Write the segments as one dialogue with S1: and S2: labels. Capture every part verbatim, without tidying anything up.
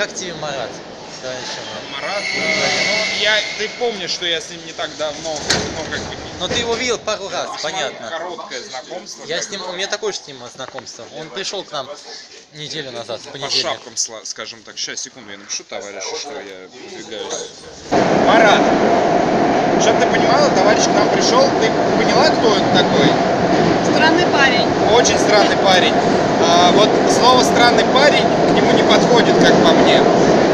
S1: как тебе Марат? Давай еще
S2: Марат, э, ну, я, ты помнишь, что я с ним не так давно, ну, как бы...
S1: Но ты его видел пару раз, понятно.
S2: Короткое знакомство.
S1: Я с ним, у меня такое же с ним знакомство. Он пришел к нам неделю назад, в
S2: По
S1: понедельник.
S2: шапкам, скажем так. Сейчас, секунду, я напишу товарищу, что я выдвигаюсь. Марат, чтобы ты понимала, товарищ к нам пришел, ты поняла, кто он такой?
S3: Странный парень.
S2: Очень странный парень. А, вот слово «странный парень» к нему не подходит, как по мне.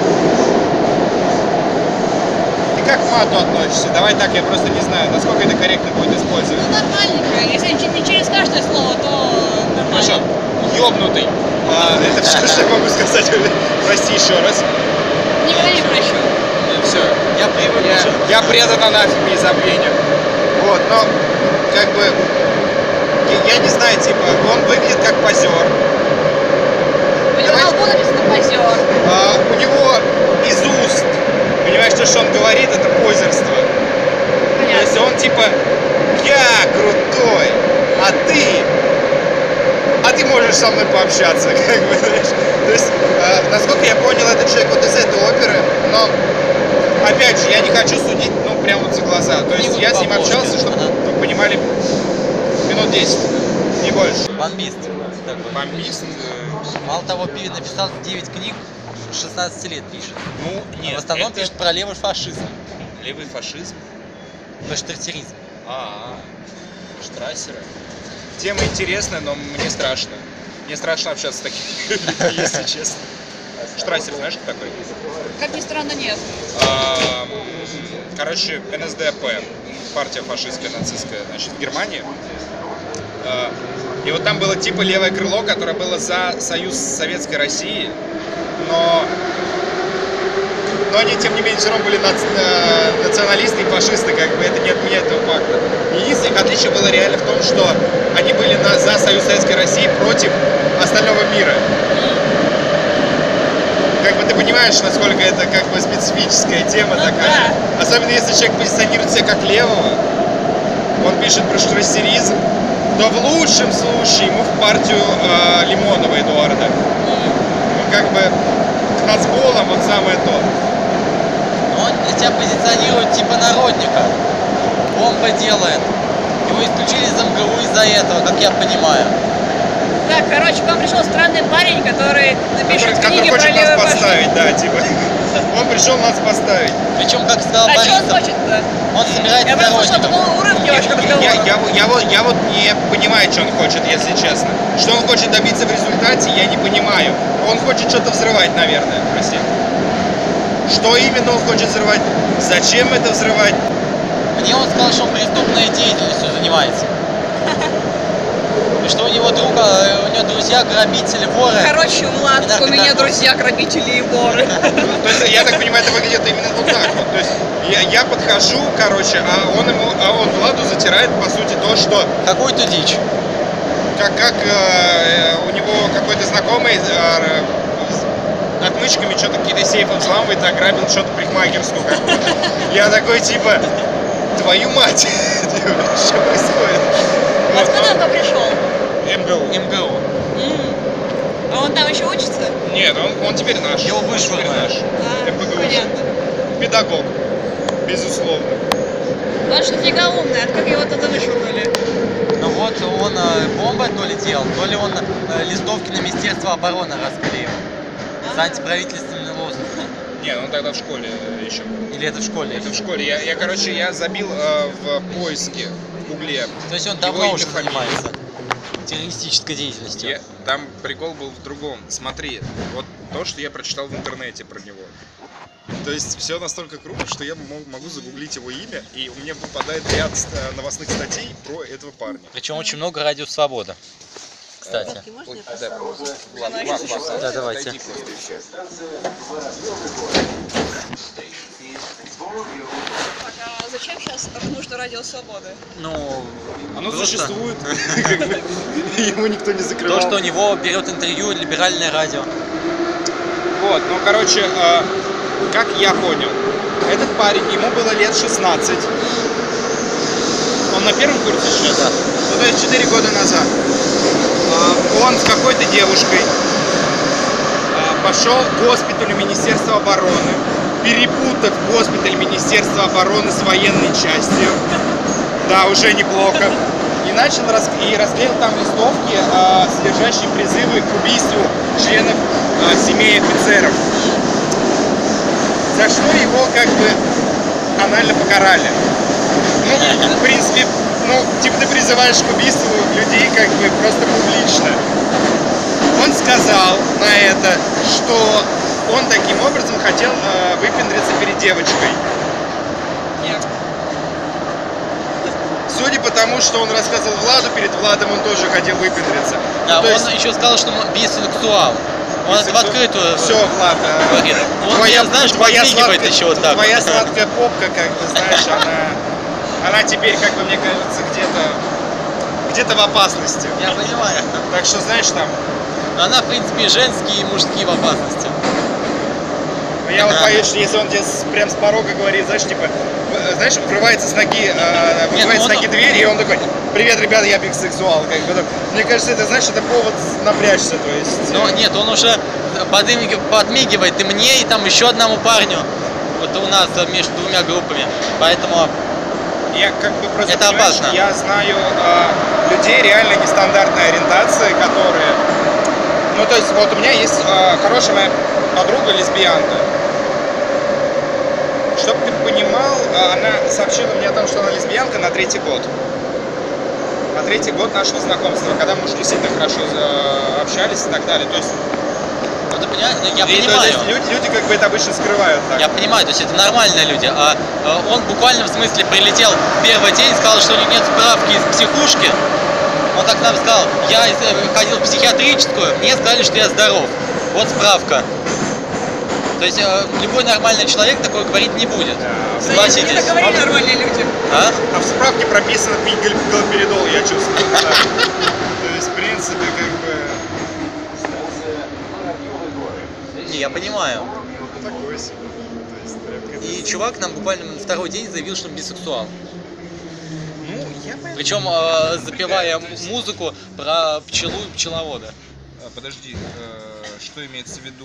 S2: Ты как к мату относишься? Давай так, я просто не знаю, насколько это корректно будет использовать.
S3: Ну, нормальненько. Если не через каждое слово, то нормально.
S2: Хорошо. Ёбнутый. А, это все, что я могу сказать. Прости еще раз.
S3: Никогда не прощу.
S2: Все. Я привык. Я, я предан анафеме и забвению. Вот, но как бы я, я не знаю, типа, он выглядит как позер.
S3: У него на лбу написано позер.
S2: А, у него из уст, понимаешь, то, что он говорит, это позерство.
S3: Понятно.
S2: То есть он типа, я крутой, а ты, а ты можешь со мной пообщаться, как бы, знаешь. То есть, а, насколько я понял, этот человек вот из этой оперы, но, опять же, я не хочу судить, ну, прямо вот за глаза. То есть я с ним общался, чтобы вы понимали, минут десять, не больше.
S1: Бомбист. Такой.
S2: Бомбист.
S1: Мало того, пи- написал девять книг, шестнадцать лет пишет.
S2: Ну, нет,
S1: А в основном
S2: это
S1: пишет про левый фашизм,
S2: левый фашизм.
S1: про штрассеризм.
S2: А, штрассеры. Тема интересная, но мне страшно. Мне страшно общаться с такими людьми, если честно. Штрассер, знаешь, кто такой?
S3: Как ни странно, нет.
S2: А, короче, эн эс дэ пэ, партия фашистская, нацистская, значит, в Германии. А, и вот там было типа левое крыло, которое было за союз Советской России, но, но они, тем не менее, все равно были наци... националисты и фашисты, как бы это не отменяет этого факта. Единственное их отличие было реально в том, что они были на... за союз Советской России против остального мира. Как бы ты понимаешь, насколько это как бы специфическая тема
S3: Ну,
S2: такая.
S3: да.
S2: Особенно если человек позиционирует себя как левого, он пишет про штрассеризм, то в лучшем случае ему в партию э, Лимонова Эдуарда. Ну, как бы к нацболам вот самое то.
S1: Но он тебя позиционирует типа народника. Бомба делает. Его исключили из эм гэ у из-за этого, как я понимаю.
S3: Так, короче, к вам пришел странный парень, который напишет
S2: Который,
S3: книги
S2: который
S3: про
S2: хочет
S3: левый
S2: нас
S3: фашизм.
S2: подставить, да, типа. Он пришел нас подставить.
S1: Причем, как сказал
S3: А что он
S1: Борисов,
S3: хочет-то?
S1: он собирает
S3: Я просто слышала
S1: сторонников.
S3: такого урывки вообще разговора.
S2: Я, я, я, вот, я вот не понимаю, что он хочет, если честно. Что он хочет добиться в результате, я не понимаю. Он хочет что-то взрывать, наверное, прости. Что именно он хочет взрывать? Зачем это взрывать?
S1: Мне он сказал, что он преступной деятельностью занимается. И что у него друга, у него друзья грабители, воры.
S3: Короче, Влад,
S1: И
S3: у меня
S1: наркотарков.
S3: друзья грабители и воры.
S2: То есть, я так понимаю, это выглядит именно вот так вот. То есть, я, я подхожу, короче, а он ему, а он Владу затирает, по сути, то, что...
S1: Какую-то дичь.
S2: Как, как э, у него какой-то знакомый э, с отмычками что-то какие-то сейфы взламывает, ограбил что-то парикмахерскую какую-то. Я такой, типа, твою мать, что происходит?
S3: А откуда он пришел?
S2: эм гэ у.
S1: эм гэ у.
S3: А он там еще учится?
S2: Нет, он, он теперь наш.
S1: Его
S2: Он теперь
S1: вышвырнули.
S2: наш.
S3: А,
S2: эм бэ гэ у.
S3: понятно.
S2: Педагог. Безусловно.
S3: Он же нафига умный, от как его туда вышвырнули?
S1: Ну вот он э, бомбы то ли делал, то ли он э, листовки на Министерство обороны расклеил. С антиправительственным лозунгом.
S2: Не, он тогда в школе еще.
S1: Или это в школе?
S2: Это в школе. Я, я короче, я забил э, в поиске, в гугле.
S1: То есть он
S2: его
S1: давно
S2: имя,
S1: уже
S2: фамилия.
S1: занимается террористической деятельностью.
S2: Я- там прикол был в другом. Смотри, вот то, что я прочитал в интернете про него. То есть все настолько круто, что я мо- могу загуглить его имя, и у меня выпадает ряд э, новостных статей про этого парня.
S1: Причем очень много радио Свобода. Кстати.
S2: Да, Влад, Влад, Влад,
S1: Да, давайте.
S2: отойди просто.
S3: А зачем сейчас нужно радио свободы?
S1: Ну,
S2: Оно
S1: просто
S2: существует, как бы, его никто не закрывал.
S1: То, что у него берет интервью либеральное радио.
S2: Вот, ну, короче, э, как я понял, этот парень, ему было лет шестнадцать. Он на первом курсе сейчас?
S1: Да.
S2: Ну, то есть четыре года назад. А, он с какой-то девушкой а, пошел к госпиталю Министерства обороны, перепутав госпиталь Министерства обороны с военной частью. Да, уже неплохо. И начал рас... и расклеил там листовки, э, содержащие призывы к убийству членов э, семей офицеров. За что его как бы анально покарали. Ну, в принципе, ну, типа ты призываешь к убийству людей как бы просто публично. Он сказал на это, что он таким образом хотел э, выпендриться перед девочкой.
S3: Нет.
S2: Судя по тому, что он рассказывал Владу, перед Владом он тоже хотел выпендриться.
S1: Да,
S2: Ну,
S1: он
S2: есть...
S1: еще сказал, что он бисексуал. Он это в открытую
S2: Все, Влад, э,
S1: говорит. Он,
S2: твоя,
S1: знаешь,
S2: твоя,
S1: подмигивает
S2: сладкая,
S1: еще вот так.
S2: твоя сладкая попка, как бы, знаешь, она, она теперь, как бы, мне кажется, где-то где-то в опасности.
S1: Я понимаю.
S2: Так что, знаешь, там...
S1: Но она, в принципе, и женские, и мужские в опасности.
S2: Я вот боюсь, что если он тебе с- прям с порога говорит, знаешь, типа, э, знаешь, врывается с ноги, э, врывается
S1: он-
S2: с ноги дверь, и он такой: привет, ребята, я бисексуал. Как бы, мне кажется, это, знаешь, это повод напрячься, то есть.
S1: Но нет, он уже подмиг- подмигивает и мне, и там еще одному парню. Вот у нас э, между двумя группами. Поэтому
S2: Я как бы просто,
S1: Это
S2: понимаешь,
S1: опасно.
S2: я знаю э, людей реально нестандартной ориентации, которые, ну то есть вот у меня есть э, хорошая моя подруга лесбиянка. Чтоб ты понимал, э, она сообщила мне о том, что она лесбиянка на третий год. На третий год нашего знакомства, когда мы уж действительно хорошо э, общались и так далее. То есть,
S1: ну, ты понимаешь, ну, я
S2: и, то
S1: понимаю.
S2: есть люди, люди как бы это обычно скрывают так.
S1: Я понимаю, то есть это нормальные люди, а э, он буквально в смысле прилетел в первый день, сказал, что у него нет справки из психушки. Он так нам сказал: я из- э, ходил в психиатрическую, мне сказали, что я здоров. Вот справка. То есть э, любой нормальный человек такое говорить не будет.
S2: Да.
S1: Согласитесь.
S3: Это говорили нормальные люди.
S1: А?
S2: А в справке прописано пить гал- галоперидол, я чувствую. Да. То есть, в принципе, как бы...
S1: Не, я понимаю.
S2: Такое себе. То есть, прям как-то-
S1: И чувак нам буквально на второй день заявил, что он бисексуал.
S2: Ну, я понимаю.
S1: Причем э, запевая м- музыку про пчелу и пчеловода.
S2: А, Подожди, э, что имеется в виду?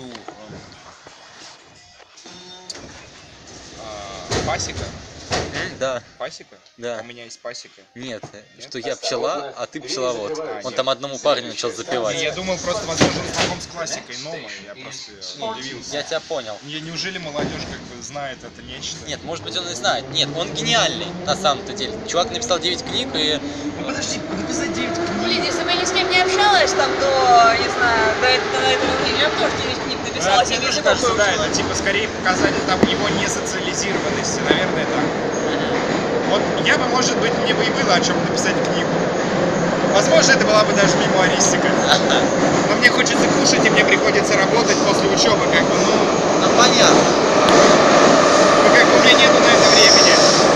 S2: А, Пасека?
S1: М, Да,
S2: Пасека?
S1: Да.
S2: А у меня есть пасека.
S1: нет, что я пчела, а ты пчеловод.
S2: А,
S1: Он
S2: нет.
S1: там одному парню начал запевать.
S2: Не, я думал, просто, возможно, он знаком с классикой новой. Я просто удивился.
S1: Я тебя понял.
S2: Не- Неужели молодежь как бы знает это нечто?
S1: Нет, может быть, он и знает. Нет, он гениальный на самом-то деле. Чувак написал девять книг и...
S2: Ну подожди, написать девять книг.
S3: Блин, если бы я ни с кем не общалась там до, не знаю, до этого, до этого времени, я бы тоже девять книг написала,
S2: Мне
S3: себе
S2: тоже
S3: языком
S2: кажется, да,
S3: выучила.
S2: это типа скорее показатель там его несоциализированности, наверное, так. Вот я бы, может быть, мне бы и было о чем написать книгу. Возможно, это была бы даже мемуаристика. Но мне хочется кушать, и мне приходится работать после учебы, как бы, ну,
S1: Ну, понятно.
S2: ну, как бы у меня нету на это времени.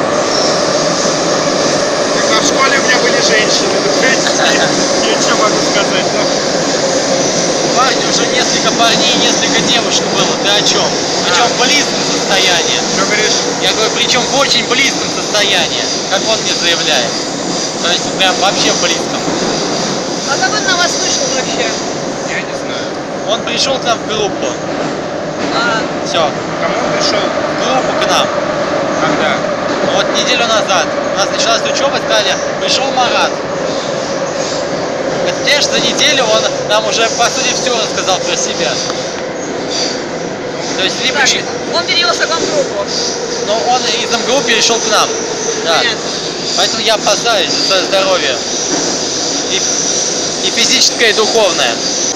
S2: Как бы, а в школе у меня были женщины, ну, понимаете, я что могу сказать, ну.
S1: Парни, уже несколько парней и несколько девушек было. Ты о чем? Причем в близком состоянии.
S2: Что говоришь?
S1: Я говорю, причем в очень близком состоянии, как он мне заявляет. То есть прям вообще в близком.
S3: А как он на вас вышел вообще?
S2: Я не знаю.
S1: Он пришел к нам в группу.
S3: А,
S1: Все,
S2: Кому он пришел?
S1: в группу к нам.
S2: Когда?
S1: Вот неделю назад у нас началась учеба, сказали, пришел Марат. Представляешь, за неделю он нам уже, по сути, все рассказал про себя. То есть, либо,
S3: так,
S1: чи-
S3: он перевелся к вам в группу.
S1: но он из МГУ перешел к нам. Да.
S3: Понятно.
S1: Поэтому я опасаюсь за свое здоровье. И, и физическое, и духовное.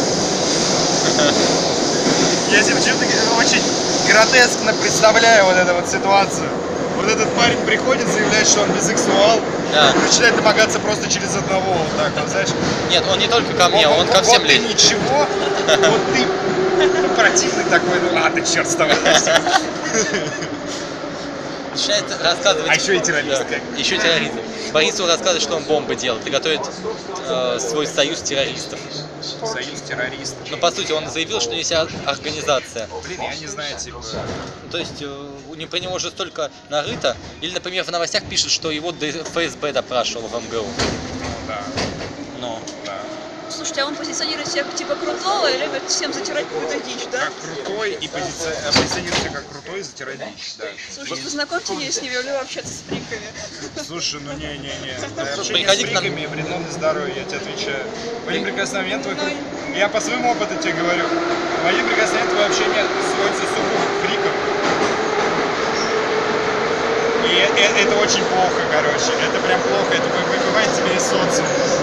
S2: Я себе что-то очень гротескно представляю вот эту вот ситуацию. Вот этот парень приходит, заявляет, что он бисексуал,
S1: Да.
S2: и начинает домогаться просто через одного, вот так вот, знаешь.
S1: Нет, он не только ко мне, он ко
S2: вот
S1: всем
S2: ты
S1: лезет.
S2: ничего, вот ты ну, противный такой, ну ладно, черт с тобой.
S1: Начинает рассказывать.
S2: А еще и террорист,
S1: Да,
S2: как.
S1: еще террорист. Борису рассказывает, что он бомбы делает и готовит э, свой союз террористов.
S2: Союз террористов.
S1: Но по сути он заявил, что есть ор- организация.
S2: Блин, я не знаю, типа...
S1: То есть э, у него про него уже столько нарыто. Или, например, в новостях пишут, что его д- ФСБ допрашивал в МГУ.
S2: Ну да,
S1: Но
S2: да.
S3: слушайте, а он позиционирует себя как типа крутого и любит всем затирать какую-то дичь, да?
S2: Как крутой и позиция... позиционируется как крутой и затирать дичь, да.
S3: Слушайте, познакомьте меня с ним, я люблю общаться с фриками.
S2: Слушай, ну не-не-не. Общение с
S1: приходи к нам.
S2: фриками вредно для здоровья, я тебе отвечаю. В один прекрасный момент твой круг... Я по своему опыту тебе говорю. В один прекрасный момент твое общение сводится сугубо к фрикам. И э- это очень плохо, короче. Это прям плохо. Это выбивает тебя из социума.